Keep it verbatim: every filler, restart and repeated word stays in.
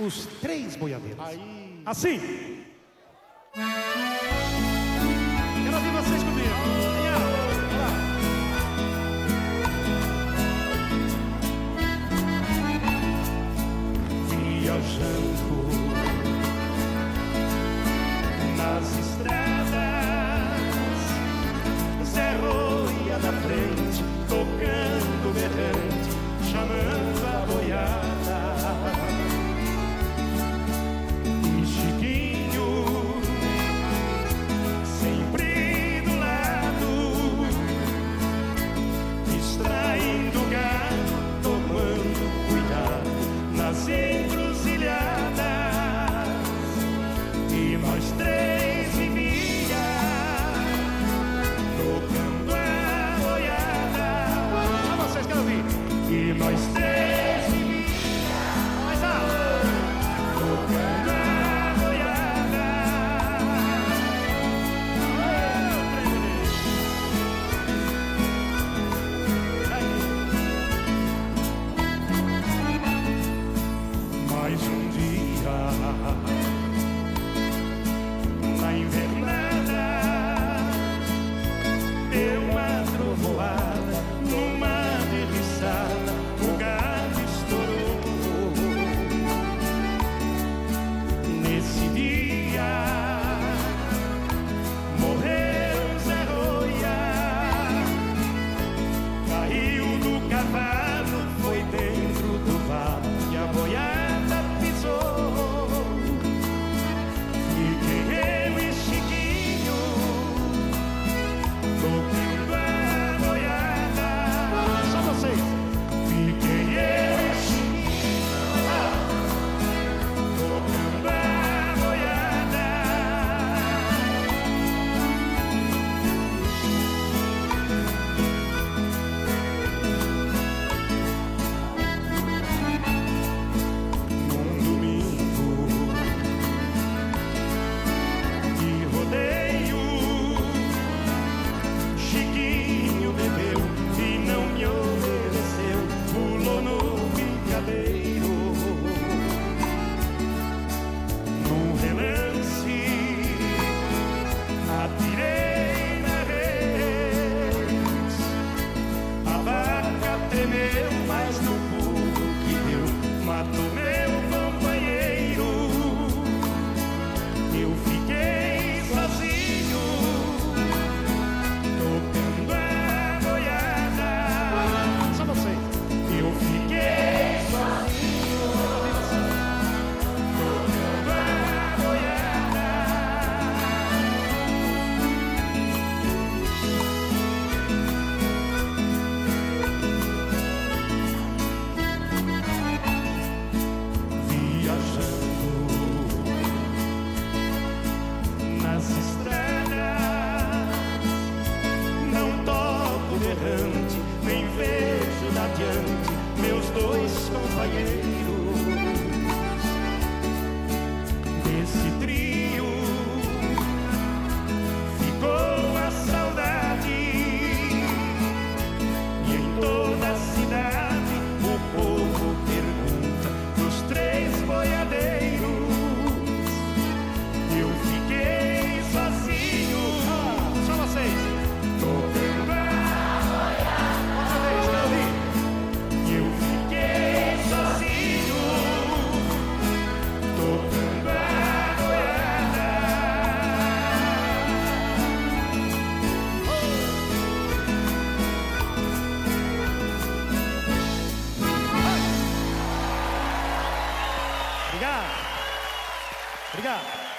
Os Três Boiadeiros. Aí. Assim. Quero ouvir vocês comigo. Aí, ó. Viajando nas estradas, Zé Roia na frente, tocando berrante, chamando a boiada. E Chiquinho sempre do lado, distraindo o gado, tomando cuidado nas encruzilhadas. E nós três em milha, tocando a boiada. Só vocês querem ouvir. E nós três em milha, Mais alto. tocando a boiada. Mais um dia na invernada, deu uma trovoada, numa derriçada, o gado estourou. Nesse dia morreu Zé Roia, caiu do cavalo, foi dentro do valo e a boiada pisou. Fiquei eu e Chiquinho tocando a boiada. Só vocês. Fiquei eu e Chiquinho tocando a boiada. Num domingo de rodeio, Chiquinho bebeu e não me obedeceu, pulou no picadeiro. Num relance, atirei na vez. A vaca tremeu, mas no pulo que deu, matou meu companheiro. Eu fiquei sozinho, tocando a boiada. Só vocês. Eu fiquei sozinho, tocando a boiada. Viajando nas estradas, não toco berrante, nem vejo adiante meus dois companheiros. Desse trio ficou a saudade, e em toda a cidade o povo pergunta dos três boiadeiros. Eu fiquei sozinho, Só vocês. tocando a boiada. Outra vez, quero ouvir. Eu fiquei sozinho, tocando a boiada. Obrigado. Obrigado.